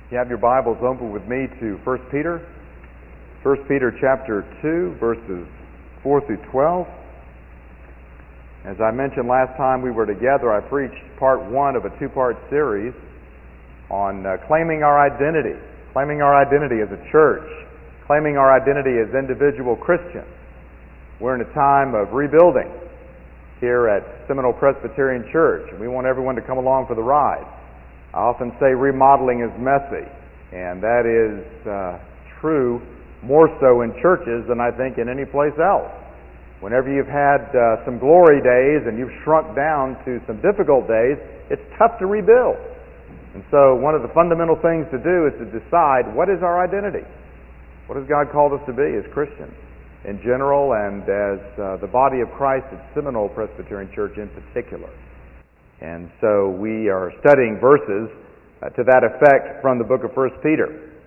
You have your Bibles open with me to 1 Peter. 1 Peter chapter 2, verses 4 through 12. As I mentioned last time we were together, I preached part one of a two-part series on claiming our identity as a church, claiming our identity as individual Christians. We're in a time of rebuilding here at Seminole Presbyterian Church, and we want everyone to come along for the ride. I often say remodeling is messy, and that is true more so in churches than I think in any place else. Whenever you've had some glory days and you've shrunk down to some difficult days, it's tough to rebuild. And so one of the fundamental things to do is to decide, what is our identity? What has God called us to be as Christians in general, and as the body of Christ at Seminole Presbyterian Church in particular? And so we are studying verses to that effect from the book of 1 Peter.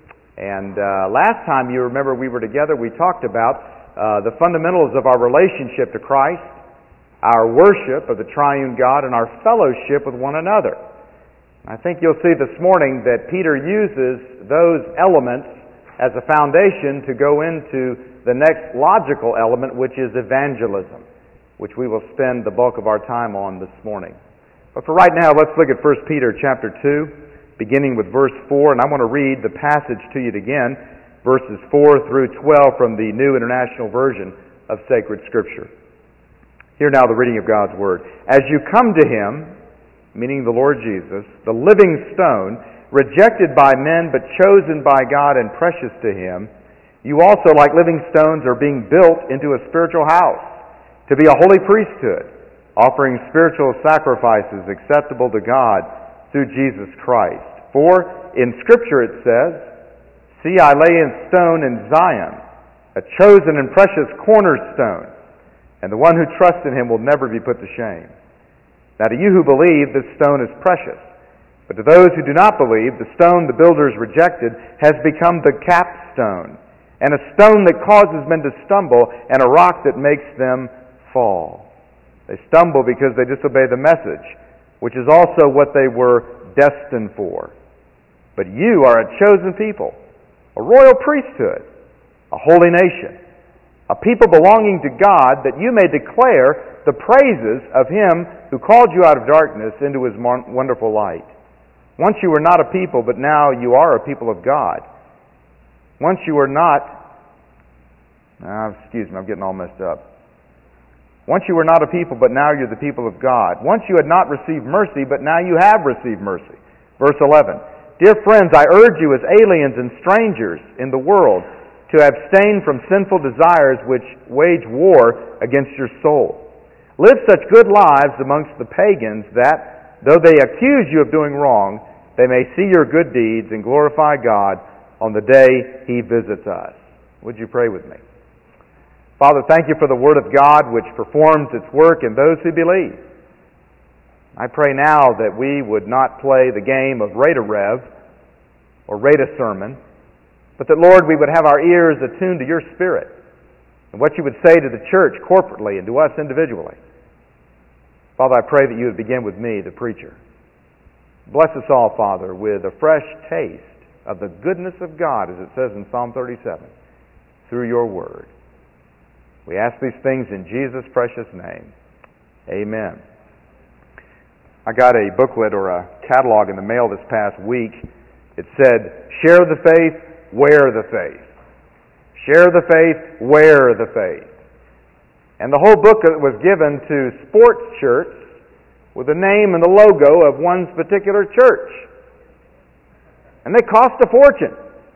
And last time, you remember, we were together, we talked about the fundamentals of our relationship to Christ, our worship of the triune God, and our fellowship with one another. I think you'll see this morning that Peter uses those elements as a foundation to go into the next logical element, which is evangelism, which we will spend the bulk of our time on this morning. But for right now, let's look at 1 Peter chapter 2, beginning with verse 4, and I want to read the passage to you again, verses 4 through 12 from the New International Version of Sacred Scripture. Hear now the reading of God's Word. As you come to Him, meaning the Lord Jesus, the living stone, rejected by men but chosen by God and precious to Him, you also, like living stones, are being built into a spiritual house, to be a holy priesthood, offering spiritual sacrifices acceptable to God through Jesus Christ. For in Scripture it says, "See, I lay a stone in Zion, a chosen and precious cornerstone, and the one who trusts in Him will never be put to shame. Now to you who believe, this stone is precious. But to those who do not believe, the stone the builders rejected has become the capstone, and a stone that causes men to stumble, and a rock that makes them fall. They stumble because they disobey the message, which is also what they were destined for. But you are a chosen people, a royal priesthood, a holy nation, a people belonging to God, that you may declare the praises of Him who called you out of darkness into His wonderful light. Once you were not a people, but now you are a people of God. Once you were not... excuse me, I'm getting all messed up. Once you were not a people, but now you're the people of God. Once you had not received mercy, but now you have received mercy. Verse 11. Dear friends, I urge you as aliens and strangers in the world to abstain from sinful desires which wage war against your soul. Live such good lives amongst the pagans that, though they accuse you of doing wrong, they may see your good deeds and glorify God on the day He visits us. Would you pray with me? Father, thank you for the Word of God which performs its work in those who believe. I pray now that we would not play the game of rate a rev or rate a sermon, but that, Lord, we would have our ears attuned to your Spirit and what you would say to the church corporately and to us individually. Father, I pray that you would begin with me, the preacher. Bless us all, Father, with a fresh taste of the goodness of God, as it says in Psalm 37, through your Word. We ask these things in Jesus' precious name. Amen. I got a booklet or a catalog in the mail this past week. It said, "Share the faith, wear the faith. Share the faith, wear the faith." And the whole booklet was given to sports shirts with the name and the logo of one's particular church. And they cost a fortune.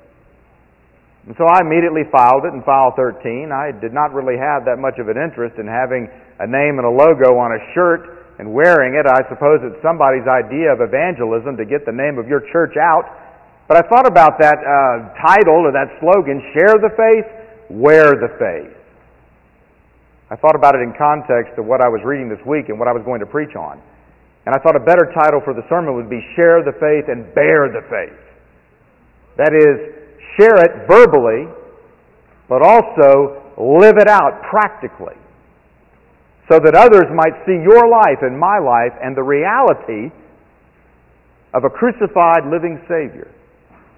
And so I immediately filed it in File 13. I did not really have that much of an interest in having a name and a logo on a shirt and wearing it. I suppose it's somebody's idea of evangelism to get the name of your church out. But I thought about that title or that slogan, "Share the faith, wear the faith." I thought about it in context of what I was reading this week and what I was going to preach on. And I thought a better title for the sermon would be "Share the faith and bear the faith." That is, share it verbally, but also live it out practically, so that others might see your life and my life and the reality of a crucified living Savior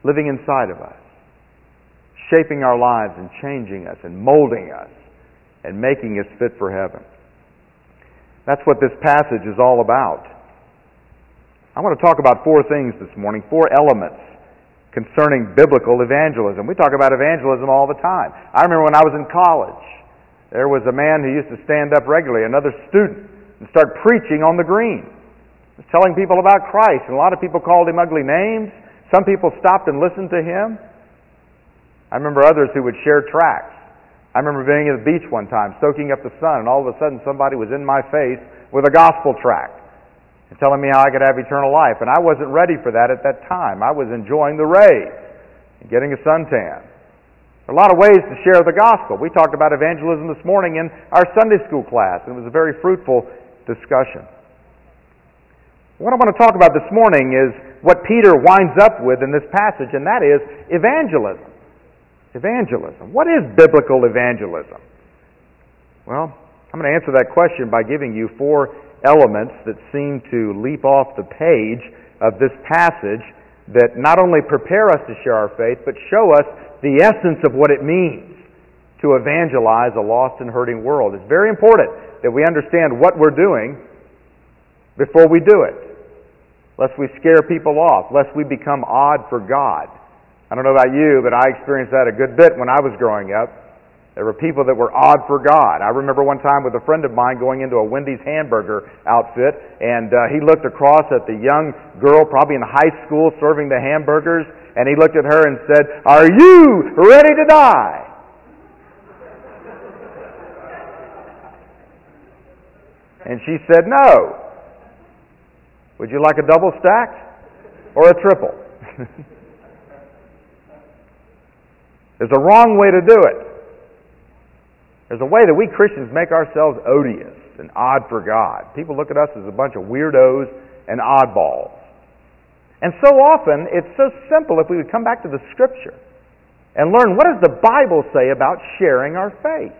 living inside of us, shaping our lives and changing us and molding us and making us fit for heaven. That's what this passage is all about. I want to talk about 4 things this morning, 4 elements concerning biblical evangelism. We talk about evangelism all the time. I remember when I was in college, there was a man who used to stand up regularly, another student, and start preaching on the green. He was telling people about Christ, and a lot of people called him ugly names. Some people stopped and listened to him. I remember others who would share tracts. I remember being at the beach one time, soaking up the sun, and all of a sudden somebody was in my face with a gospel tract and telling me how I could have eternal life. And I wasn't ready for that at that time. I was enjoying the rays and getting a suntan. There are a lot of ways to share the gospel. We talked about evangelism this morning in our Sunday school class, and it was a very fruitful discussion. What I want to talk about this morning is what Peter winds up with in this passage, and that is evangelism. Evangelism. What is biblical evangelism? Well, I'm going to answer that question by giving you 4 elements that seem to leap off the page of this passage that not only prepare us to share our faith, but show us the essence of what it means to evangelize a lost and hurting world. It's very important that we understand what we're doing before we do it, lest we scare people off, lest we become odd for God. I don't know about you, but I experienced that a good bit when I was growing up. There were people that were odd for God. I remember one time with a friend of mine going into a Wendy's hamburger outfit, and he looked across at the young girl, probably in high school, serving the hamburgers, and he looked at her and said, "Are you ready to die?" And she said, "No. Would you like a double stack or a triple?" There's a wrong way to do it. There's a way that we Christians make ourselves odious and odd for God. People look at us as a bunch of weirdos and oddballs. And so often, it's so simple if we would come back to the Scripture and learn, what does the Bible say about sharing our faith?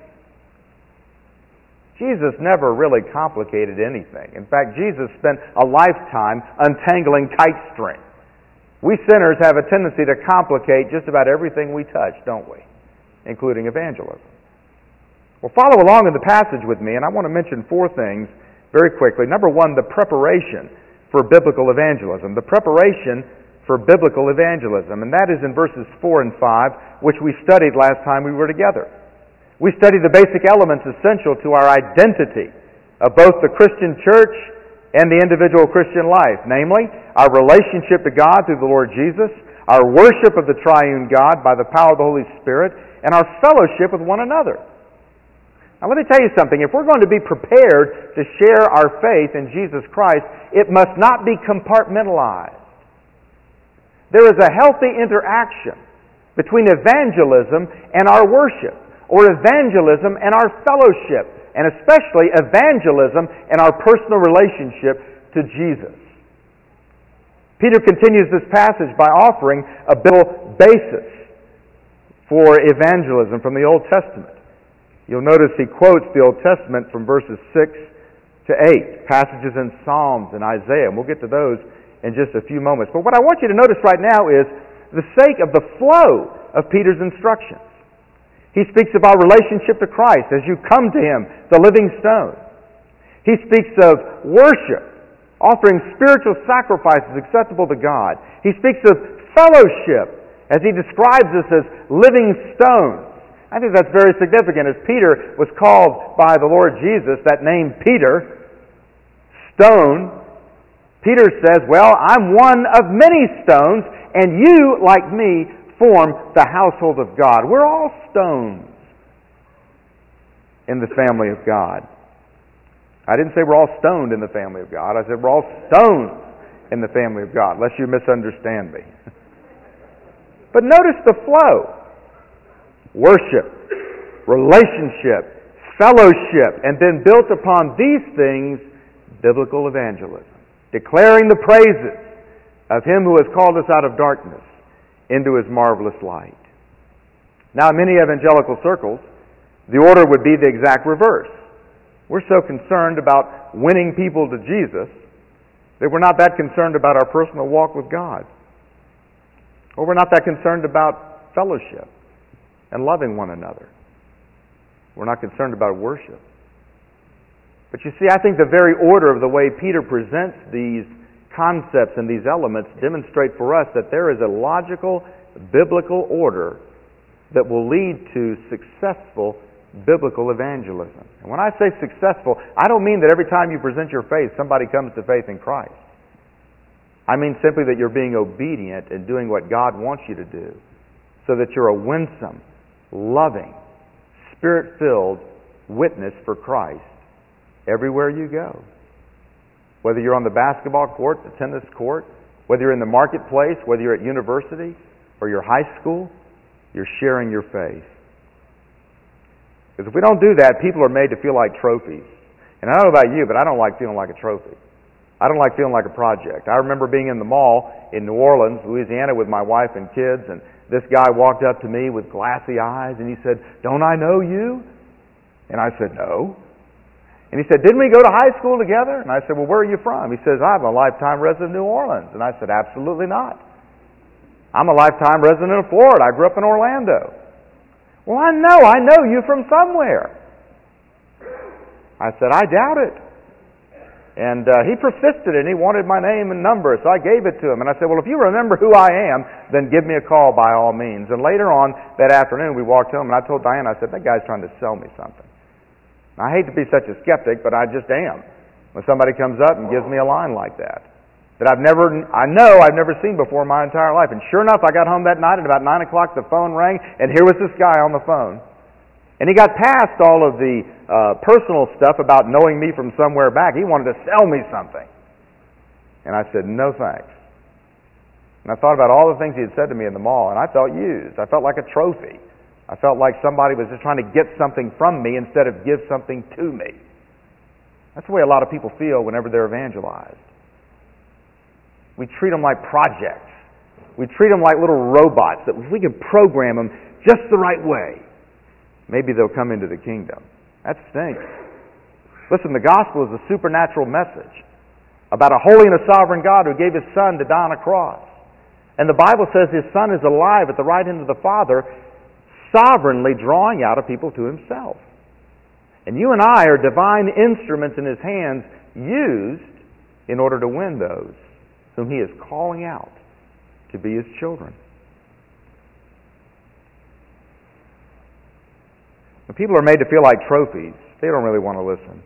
Jesus never really complicated anything. In fact, Jesus spent a lifetime untangling kite string. We sinners have a tendency to complicate just about everything we touch, don't we? Including evangelism. Well, follow along in the passage with me, and I want to mention 4 things very quickly. Number 1, the preparation for biblical evangelism. The preparation for biblical evangelism, and that is in verses 4 and 5, which we studied last time we were together. We studied the basic elements essential to our identity of both the Christian church and the individual Christian life, namely, our relationship to God through the Lord Jesus, our worship of the triune God by the power of the Holy Spirit, and our fellowship with one another. Now let me tell you something. If we're going to be prepared to share our faith in Jesus Christ, it must not be compartmentalized. There is a healthy interaction between evangelism and our worship, or evangelism and our fellowship, and especially evangelism and our personal relationship to Jesus. Peter continues this passage by offering a biblical basis for evangelism from the Old Testament. You'll notice he quotes the Old Testament from verses 6 to 8, passages in Psalms and Isaiah, and we'll get to those in just a few moments. But what I want you to notice right now is the sake of the flow of Peter's instructions. He speaks of our relationship to Christ as you come to Him, the living stone. He speaks of worship, offering spiritual sacrifices acceptable to God. He speaks of fellowship as He describes us as living stones. I think that's very significant. As Peter was called by the Lord Jesus, that name Peter, stone, Peter says, well, I'm one of many stones, and you, like me, form the household of God. We're all stones in the family of God. I didn't say we're all stoned in the family of God. I said we're all stones in the family of God, lest you misunderstand me. But notice the flow. Worship, relationship, fellowship, and then built upon these things, biblical evangelism. Declaring the praises of Him who has called us out of darkness into His marvelous light. Now, in many evangelical circles, the order would be the exact reverse. We're so concerned about winning people to Jesus that we're not that concerned about our personal walk with God. Or we're not that concerned about fellowship and loving one another. We're not concerned about worship. But you see, I think the very order of the way Peter presents these concepts and these elements demonstrate for us that there is a logical, biblical order that will lead to successful biblical evangelism. And when I say successful, I don't mean that every time you present your faith, somebody comes to faith in Christ. I mean simply that you're being obedient and doing what God wants you to do, so that you're a winsome, loving, Spirit-filled witness for Christ everywhere you go. Whether you're on the basketball court, the tennis court, whether you're in the marketplace, whether you're at university or your high school, you're sharing your faith. Because if we don't do that, people are made to feel like trophies. And I don't know about you, but I don't like feeling like a trophy. I don't like feeling like a project. I remember being in the mall in New Orleans, Louisiana, with my wife and kids, and this guy walked up to me with glassy eyes, and he said, "Don't I know you?" And I said, "No." And he said, "Didn't we go to high school together?" And I said, "Well, where are you from?" He says, "I'm a lifetime resident of New Orleans." And I said, "Absolutely not. I'm a lifetime resident of Florida. I grew up in Orlando." "Well, I know you from somewhere." I said, "I doubt it." And he persisted, and he wanted my name and number, so I gave it to him. And I said, "Well, if you remember who I am, then give me a call by all means." And later on that afternoon, we walked home, and I told Diane, I said, "That guy's trying to sell me something." I hate to be such a skeptic, but I just am. When somebody comes up and gives me a line like that I've never seen before in my entire life. And sure enough, I got home that night at about 9 o'clock, the phone rang, and here was this guy on the phone. And he got past all of the personal stuff about knowing me from somewhere back. He wanted to sell me something. And I said, "No thanks." And I thought about all the things he had said to me in the mall, and I felt used. I felt like a trophy. I felt like somebody was just trying to get something from me instead of give something to me. That's the way a lot of people feel whenever they're evangelized. We treat them like projects. We treat them like little robots that if we can program them just the right way, maybe they'll come into the kingdom. That stinks. Listen, the gospel is a supernatural message about a holy and a sovereign God who gave His Son to die on a cross. And the Bible says His Son is alive at the right hand of the Father, sovereignly drawing out a people to Himself. And you and I are divine instruments in His hands, used in order to win those whom He is calling out to be His children. When people are made to feel like trophies, they don't really want to listen.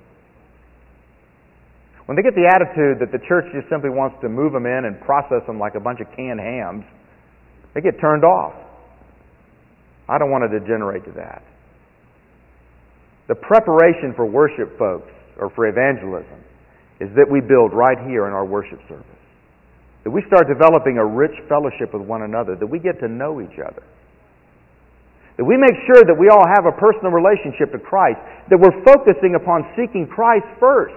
When they get the attitude that the church just simply wants to move them in and process them like a bunch of canned hams, they get turned off. I don't want to degenerate to that. The preparation for worship, folks, or for evangelism, is that we build right here in our worship service. That we start developing a rich fellowship with one another, that we get to know each other. That we make sure that we all have a personal relationship to Christ, that we're focusing upon seeking Christ first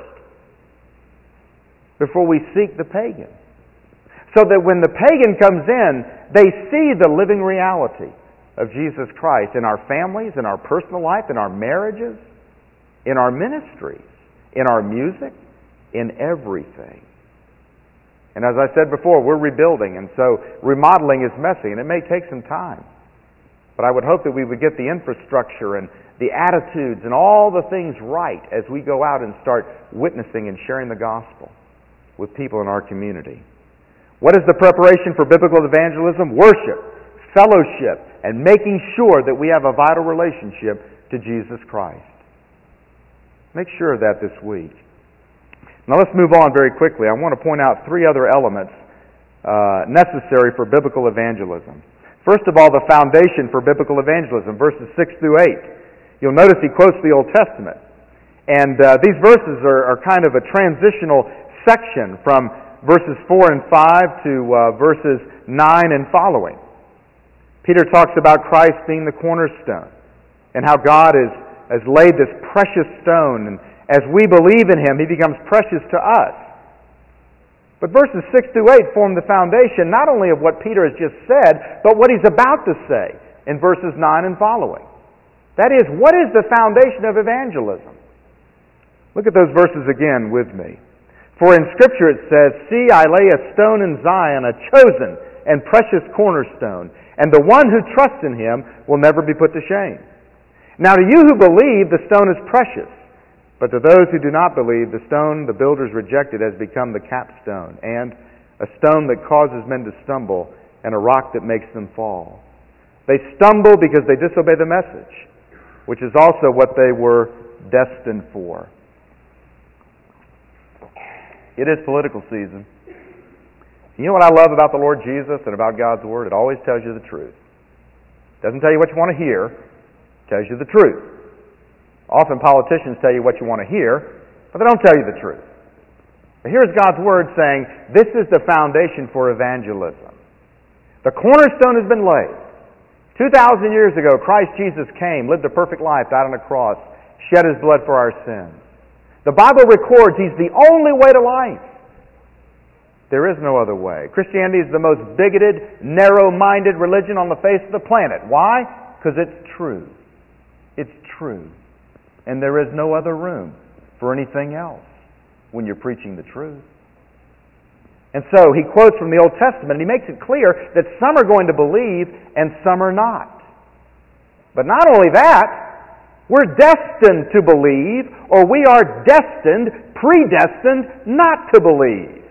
before we seek the pagan. So that when the pagan comes in, they see the living reality of Jesus Christ in our families, in our personal life, in our marriages, in our ministries, in our music, in everything. And as I said before, we're rebuilding, and so remodeling is messy, and it may take some time. But I would hope that we would get the infrastructure and the attitudes and all the things right as we go out and start witnessing and sharing the gospel with people in our community. What is the preparation for biblical evangelism? Worship, fellowship, and making sure that we have a vital relationship to Jesus Christ. Make sure of that this week. Now let's move on very quickly. I want to point out three other elements necessary for biblical evangelism. First of all, the foundation for biblical evangelism, verses 6 through 8. You'll notice he quotes the Old Testament. And these verses are kind of a transitional section from verses 4 and 5 to verses 9 and following. Peter talks about Christ being the cornerstone and how God has laid this precious stone, and as we believe in Him, He becomes precious to us. But verses 6 through 8 form the foundation not only of what Peter has just said, but what he's about to say in verses 9 and following. That is, what is the foundation of evangelism? Look at those verses again with me. For in Scripture it says, "See, I lay a stone in Zion, a chosen and precious cornerstone, and the one who trusts in Him will never be put to shame. Now to you who believe, the stone is precious, but to those who do not believe, the stone the builders rejected has become the capstone, and a stone that causes men to stumble, and a rock that makes them fall. They stumble because they disobey the message, which is also what they were destined for. It is political season. You know what I love about the Lord Jesus and about God's Word? It always tells you the truth. It doesn't tell you what you want to hear. It tells you the truth. Often politicians tell you what you want to hear, but they don't tell you the truth. But here's God's Word saying, this is the foundation for evangelism. The cornerstone has been laid. 2,000 years ago, Christ Jesus came, lived a perfect life, died on a cross, shed His blood for our sins. The Bible records He's the only way to life. There is no other way. Christianity is the most bigoted, narrow-minded religion on the face of the planet. Why? Because it's true. It's true. And there is no other room for anything else when you're preaching the truth. And so he quotes from the Old Testament, and he makes it clear that some are going to believe and some are not. But not only that, we're destined to believe, or we are destined, predestined, not to believe.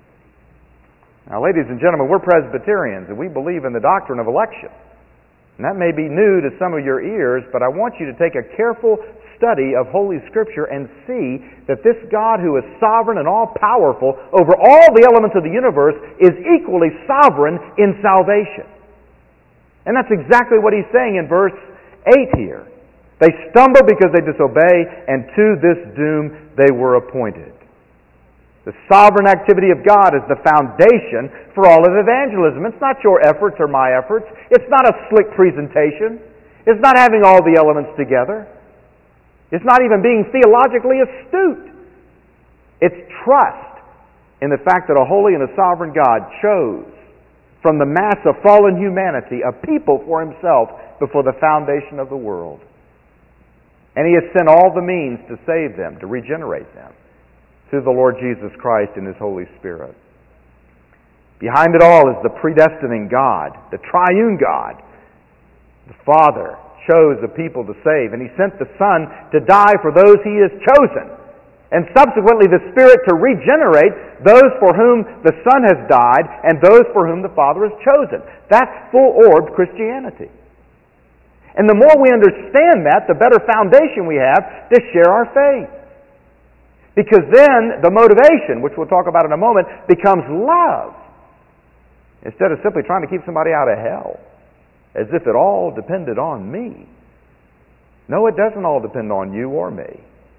Now, ladies and gentlemen, we're Presbyterians, and we believe in the doctrine of election. And that may be new to some of your ears, but I want you to take a careful study of Holy Scripture and see that this God who is sovereign and all-powerful over all the elements of the universe is equally sovereign in salvation. And that's exactly what he's saying in verse 8 here. They stumble because they disobey, and to this doom they were appointed. The sovereign activity of God is the foundation for all of evangelism. It's not your efforts or my efforts. It's not a slick presentation. It's not having all the elements together. It's not even being theologically astute. It's trust in the fact that a holy and a sovereign God chose from the mass of fallen humanity a people for Himself before the foundation of the world. And He has sent all the means to save them, to regenerate them, through the Lord Jesus Christ and His Holy Spirit. Behind it all is the predestining God, the triune God. The Father chose a people to save, and He sent the Son to die for those He has chosen, and subsequently the Spirit to regenerate those for whom the Son has died and those for whom the Father has chosen. That's full-orbed Christianity. And the more we understand that, the better foundation we have to share our faith. Because then the motivation, which we'll talk about in a moment, becomes love. Instead of simply trying to keep somebody out of hell, as if it all depended on me. No, it doesn't all depend on you or me.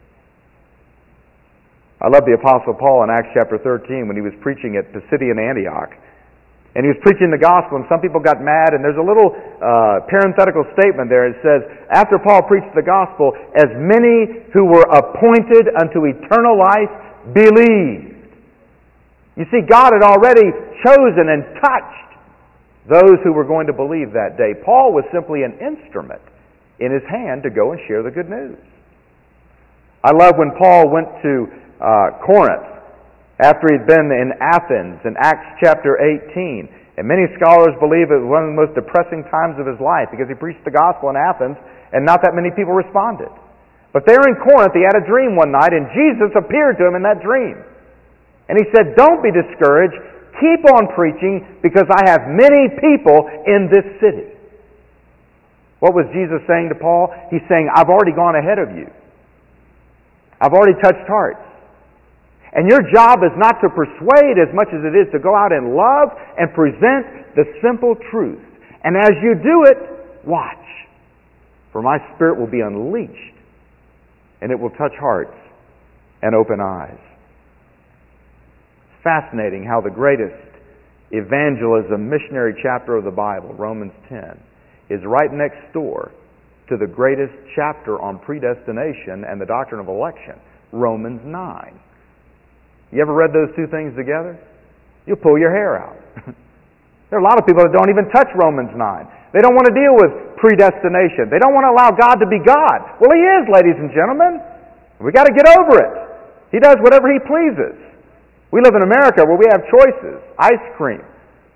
I love the Apostle Paul in Acts chapter 13 when he was preaching at Pisidian Antioch. And he was preaching the gospel, and some people got mad, and there's a little parenthetical statement there. It says, after Paul preached the gospel, as many who were appointed unto eternal life believed. You see, God had already chosen and touched those who were going to believe that day. Paul was simply an instrument in his hand to go and share the good news. I love when Paul went to Corinth, after he'd been in Athens in Acts chapter 18. And many scholars believe it was one of the most depressing times of his life because he preached the gospel in Athens and not that many people responded. But there in Corinth, he had a dream one night, and Jesus appeared to him in that dream. And he said, don't be discouraged. Keep on preaching because I have many people in this city. What was Jesus saying to Paul? He's saying, I've already gone ahead of you. I've already touched hearts. And your job is not to persuade as much as it is to go out in love and present the simple truth. And as you do it, watch. For my Spirit will be unleashed, and it will touch hearts and open eyes. It's fascinating how the greatest evangelism missionary chapter of the Bible, Romans 10, is right next door to the greatest chapter on predestination and the doctrine of election, Romans 9. You ever read those two things together? You'll pull your hair out. There are a lot of people that don't even touch Romans 9. They don't want to deal with predestination. They don't want to allow God to be God. Well, He is, ladies and gentlemen. We've got to get over it. He does whatever He pleases. We live in America where we have choices. Ice cream,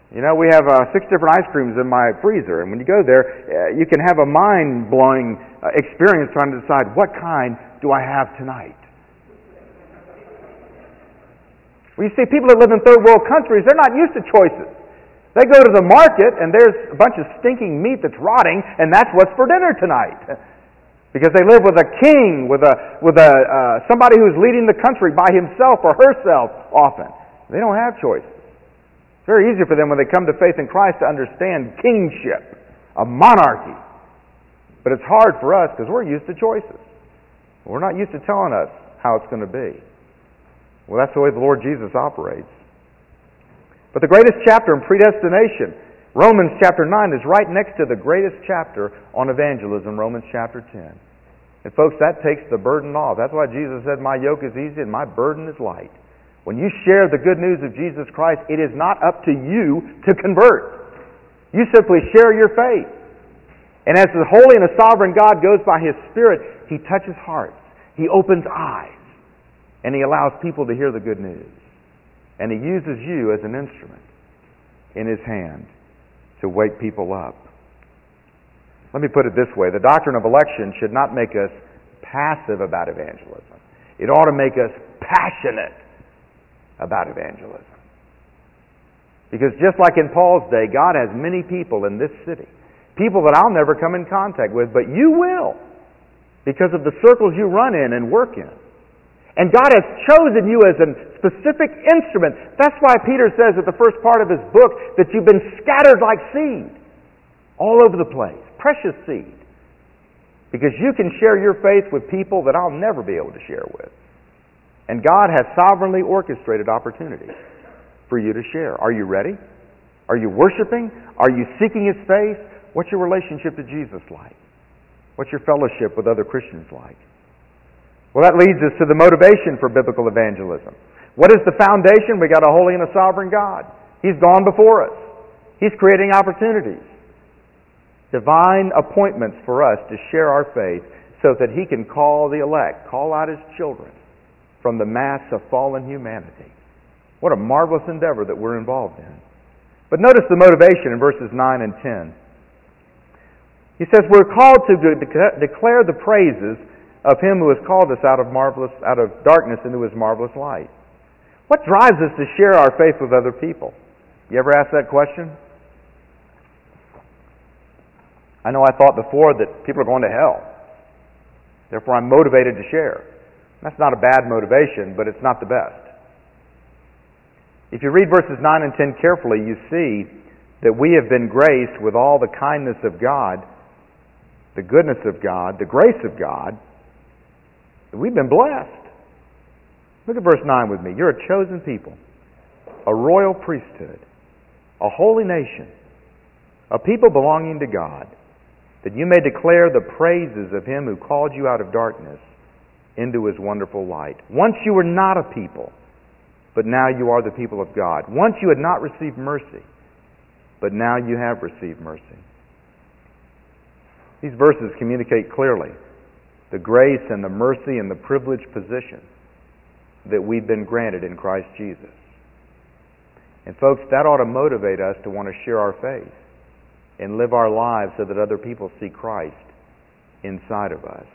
You know, we have 6 different ice creams in my freezer, and when you go there, you can have a mind-blowing experience trying to decide, what kind do I have tonight? Well, you see, people that live in third world countries, they're not used to choices. They go to the market, and there's a bunch of stinking meat that's rotting, and that's what's for dinner tonight. Because they live with a king, with somebody who's leading the country by himself or herself often. They don't have choices. It's very easy for them when they come to faith in Christ to understand kingship, a monarchy. But it's hard for us because we're used to choices. We're not used to telling us how it's going to be. Well, that's the way the Lord Jesus operates. But the greatest chapter in predestination, Romans chapter 9, is right next to the greatest chapter on evangelism, Romans chapter 10. And folks, that takes the burden off. That's why Jesus said, my yoke is easy and my burden is light. When you share the good news of Jesus Christ, it is not up to you to convert. You simply share your faith. And as the holy and the sovereign God goes by His Spirit, He touches hearts. He opens eyes. And He allows people to hear the good news. And He uses you as an instrument in His hand to wake people up. Let me put it this way. The doctrine of election should not make us passive about evangelism. It ought to make us passionate about evangelism. Because just like in Paul's day, God has many people in this city. People that I'll never come in contact with, but you will. Because of the circles you run in and work in. And God has chosen you as a specific instrument. That's why Peter says at the first part of his book that you've been scattered like seed all over the place. Precious seed. Because you can share your faith with people that I'll never be able to share with. And God has sovereignly orchestrated opportunities for you to share. Are you ready? Are you worshiping? Are you seeking His face? What's your relationship to Jesus like? What's your fellowship with other Christians like? Well, that leads us to the motivation for biblical evangelism. What is the foundation? We got a holy and a sovereign God. He's gone before us. He's creating opportunities. Divine appointments for us to share our faith so that He can call the elect, call out His children from the mass of fallen humanity. What a marvelous endeavor that we're involved in. But notice the motivation in verses 9 and 10. He says we're called to declare the praises of Him who has called us out of darkness into His marvelous light. What drives us to share our faith with other people? You ever ask that question? I know I thought before that people are going to hell. Therefore I'm motivated to share. That's not a bad motivation, but it's not the best. If you read verses 9 and 10 carefully, you see that we have been graced with all the kindness of God, the goodness of God, the grace of God. We've been blessed. Look at verse 9 with me. You're a chosen people, a royal priesthood, a holy nation, a people belonging to God, that you may declare the praises of Him who called you out of darkness into His wonderful light. Once you were not a people, but now you are the people of God. Once you had not received mercy, but now you have received mercy. These verses communicate clearly the grace and the mercy and the privileged position that we've been granted in Christ Jesus. And folks, that ought to motivate us to want to share our faith and live our lives so that other people see Christ inside of us.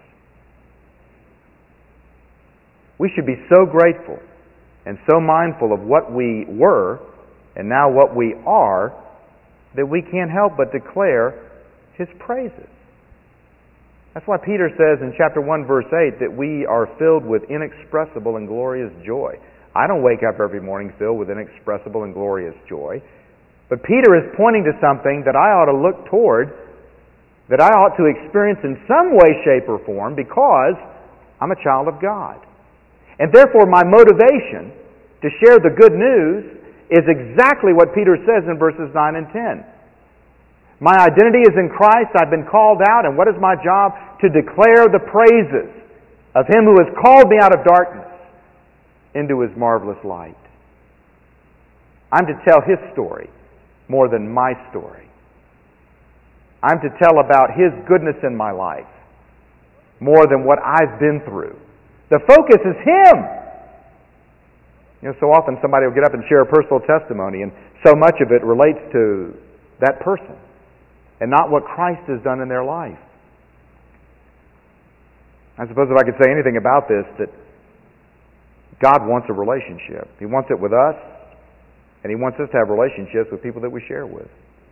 We should be so grateful and so mindful of what we were and now what we are that we can't help but declare His praises. That's why Peter says in chapter 1 verse 8 that we are filled with inexpressible and glorious joy. I don't wake up every morning filled with inexpressible and glorious joy. But Peter is pointing to something that I ought to look toward, that I ought to experience in some way, shape, or form because I'm a child of God. And therefore my motivation to share the good news is exactly what Peter says in verses 9 and 10. My identity is in Christ. I've been called out. And what is my job? To declare the praises of Him who has called me out of darkness into His marvelous light. I'm to tell His story more than my story. I'm to tell about His goodness in my life more than what I've been through. The focus is Him. So often somebody will get up and share a personal testimony, and so much of it relates to that person and not what Christ has done in their life. I suppose if I could say anything about this, that God wants a relationship. He wants it with us, and He wants us to have relationships with people that we share with.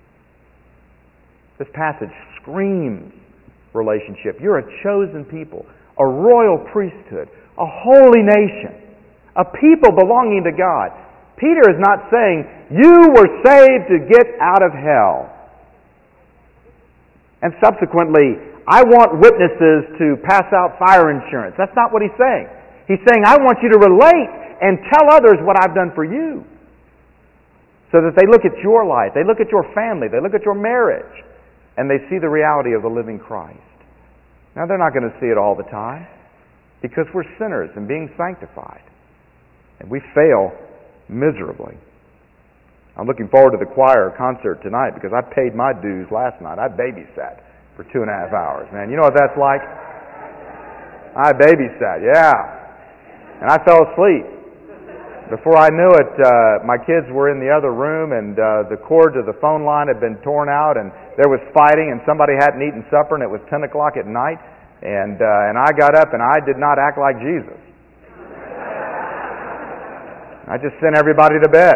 This passage screams relationship. You're a chosen people, a royal priesthood, a holy nation, a people belonging to God. Peter is not saying, you were saved to get out of hell. And subsequently, I want witnesses to pass out fire insurance. That's not what he's saying. He's saying, I want you to relate and tell others what I've done for you. So that they look at your life, they look at your family, they look at your marriage, and they see the reality of the living Christ. Now, they're not going to see it all the time because we're sinners and being sanctified. And we fail miserably. I'm looking forward to the choir concert tonight because I paid my dues last night. I babysat for 2.5 hours, man. You know what that's like? I babysat, yeah. And I fell asleep. Before I knew it, my kids were in the other room, and the cord to the phone line had been torn out, and there was fighting, and somebody hadn't eaten supper, and it was 10 o'clock at night, and I got up, and I did not act like Jesus. I just sent everybody to bed.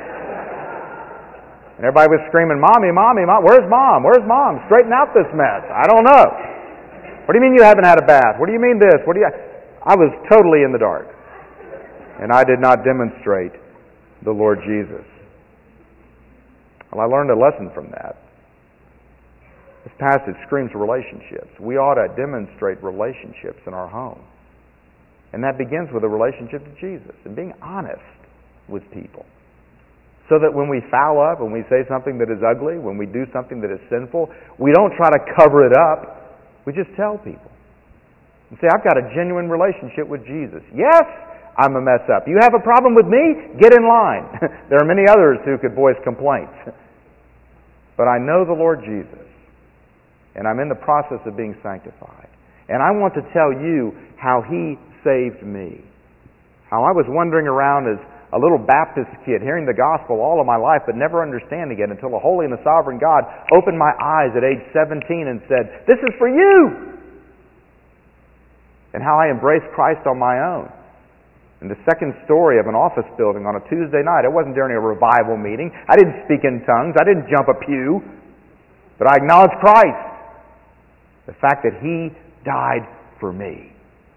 And everybody was screaming, Mommy, Mommy, Mom, where's Mom? Where's Mom? Straighten out this mess. I don't know. What do you mean you haven't had a bath? What do you mean this? I was totally in the dark. And I did not demonstrate the Lord Jesus. Well, I learned a lesson from that. This passage screams relationships. We ought to demonstrate relationships in our home. And that begins with a relationship to Jesus and being honest with people. So that when we foul up, when we say something that is ugly, when we do something that is sinful, we don't try to cover it up. We just tell people. And say, I've got a genuine relationship with Jesus. Yes, I'm a mess up. You have a problem with me? Get in line. There are many others who could voice complaints. But I know the Lord Jesus. And I'm in the process of being sanctified. And I want to tell you how He saved me. How I was wandering around as a little Baptist kid, hearing the gospel all of my life, but never understanding it until the holy and the sovereign God opened my eyes at age 17 and said, this is for you! And how I embraced Christ on my own. And the second story of an office building on a Tuesday night, it wasn't during a revival meeting. I didn't speak in tongues. I didn't jump a pew. But I acknowledged Christ. The fact that He died for me.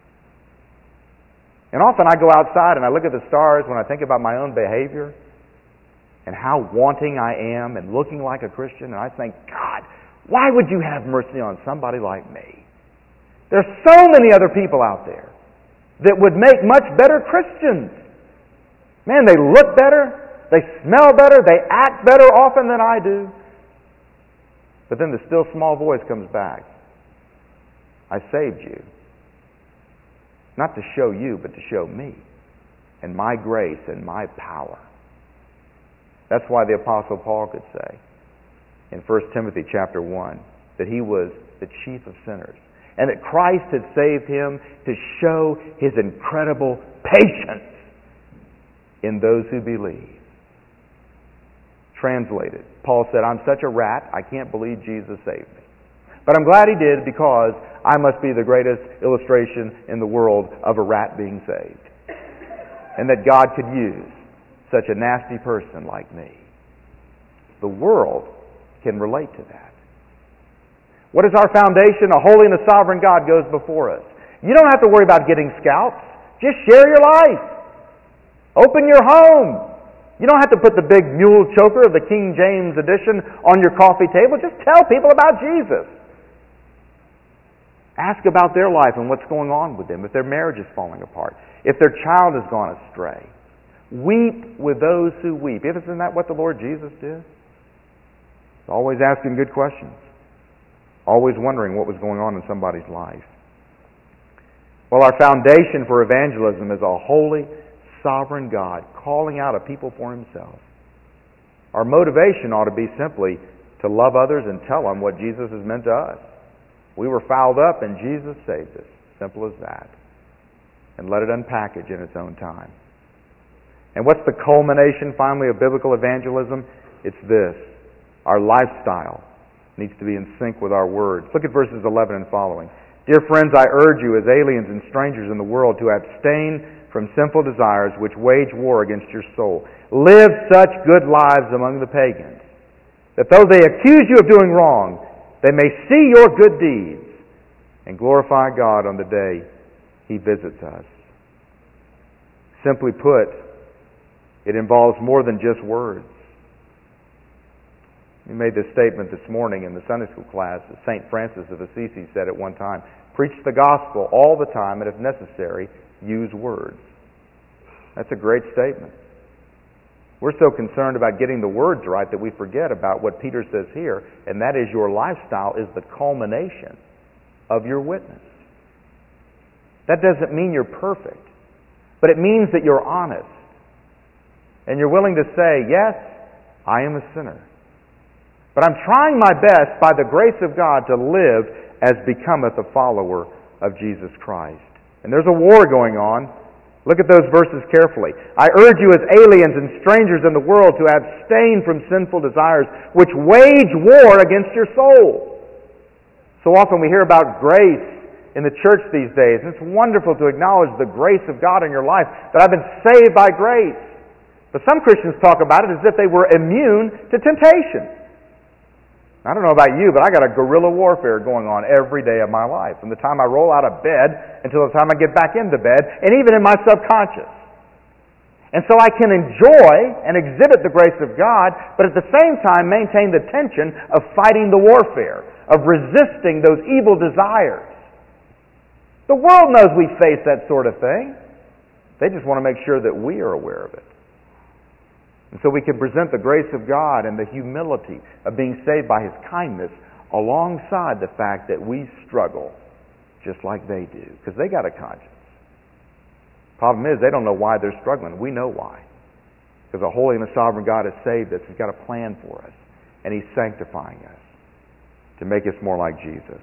And often I go outside and I look at the stars when I think about my own behavior and how wanting I am and looking like a Christian, and I think, God, why would you have mercy on somebody like me? There's so many other people out there that would make much better Christians. Man, they look better, they smell better, they act better often than I do. But then the still small voice comes back. I saved you. Not to show you, but to show me and my grace and my power. That's why the Apostle Paul could say in 1 Timothy chapter 1 that he was the chief of sinners and that Christ had saved him to show His incredible patience in those who believe. Translated, Paul said, I'm such a rat, I can't believe Jesus saved me. But I'm glad He did because I must be the greatest illustration in the world of a rat being saved. And that God could use such a nasty person like me. The world can relate to that. What is our foundation? A holy and a sovereign God goes before us. You don't have to worry about getting scalps. Just share your life. Open your home. You don't have to put the big mule choker of the King James edition on your coffee table. Just tell people about Jesus. Ask about their life and what's going on with them, if their marriage is falling apart, if their child has gone astray. Weep with those who weep. Isn't that what the Lord Jesus did? Always asking good questions. Always wondering what was going on in somebody's life. Well, our foundation for evangelism is a holy, sovereign God calling out a people for Himself. Our motivation ought to be simply to love others and tell them what Jesus has meant to us. We were fouled up and Jesus saved us. Simple as that. And let it unpackage in its own time. And what's the culmination, finally, of biblical evangelism? It's this. Our lifestyle needs to be in sync with our words. Look at verses 11 and following. Dear friends, I urge you as aliens and strangers in the world to abstain from sinful desires which wage war against your soul. Live such good lives among the pagans, that though they accuse you of doing wrong, they may see your good deeds and glorify God on the day He visits us. Simply put, it involves more than just words. We made this statement this morning in the Sunday school class that St. Francis of Assisi said at one time, preach the gospel all the time, and if necessary, use words. That's a great statement. We're so concerned about getting the words right that we forget about what Peter says here, and that is your lifestyle is the culmination of your witness. That doesn't mean you're perfect, but it means that you're honest. And you're willing to say, yes, I am a sinner. But I'm trying my best by the grace of God to live as becometh a follower of Jesus Christ. And there's a war going on. Look at those verses carefully. I urge you as aliens and strangers in the world to abstain from sinful desires which wage war against your soul. So often we hear about grace in the church these days, and it's wonderful to acknowledge the grace of God in your life, that I've been saved by grace. But some Christians talk about it as if they were immune to temptation. I don't know about you, but I got a guerrilla warfare going on every day of my life, from the time I roll out of bed until the time I get back into bed, and even in my subconscious. And so I can enjoy and exhibit the grace of God, but at the same time maintain the tension of fighting the warfare, of resisting those evil desires. The world knows we face that sort of thing. They just want to make sure that we are aware of it. And so we can present the grace of God and the humility of being saved by His kindness alongside the fact that we struggle just like they do, because they got a conscience. Problem is, they don't know why they're struggling. We know why. Because a holy and a sovereign God has saved us. He's got a plan for us. And He's sanctifying us to make us more like Jesus.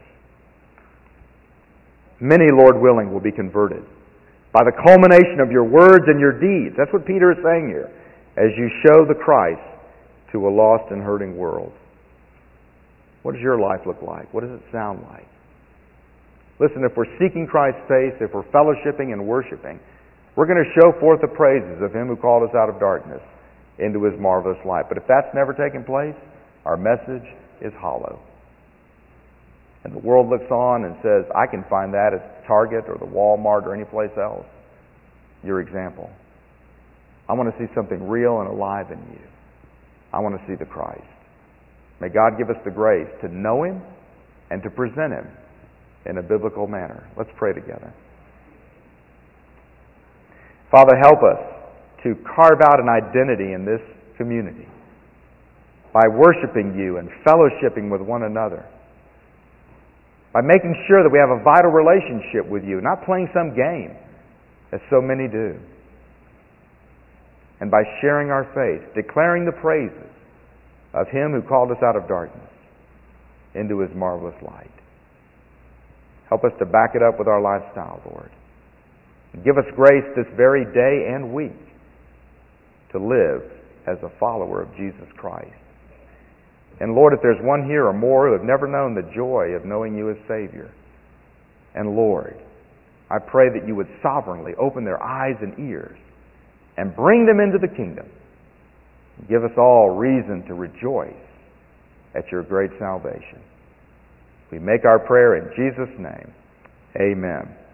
Many, Lord willing, will be converted by the culmination of your words and your deeds. That's what Peter is saying here. As you show the Christ to a lost and hurting world. What does your life look like? What does it sound like? Listen, if we're seeking Christ's face, if we're fellowshipping and worshiping, we're going to show forth the praises of Him who called us out of darkness into His marvelous light. But if that's never taken place, our message is hollow. And the world looks on and says, I can find that at Target or the Walmart or any place else. Your example. I want to see something real and alive in you. I want to see the Christ. May God give us the grace to know Him and to present Him in a biblical manner. Let's pray together. Father, help us to carve out an identity in this community by worshiping You and fellowshipping with one another, by making sure that we have a vital relationship with You, not playing some game, as so many do, and by sharing our faith, declaring the praises of Him who called us out of darkness into His marvelous light. Help us to back it up with our lifestyle, Lord. And give us grace this very day and week to live as a follower of Jesus Christ. And Lord, if there's one here or more who have never known the joy of knowing You as Savior, and Lord, I pray that You would sovereignly open their eyes and ears and bring them into the kingdom. Give us all reason to rejoice at Your great salvation. We make our prayer in Jesus' name. Amen.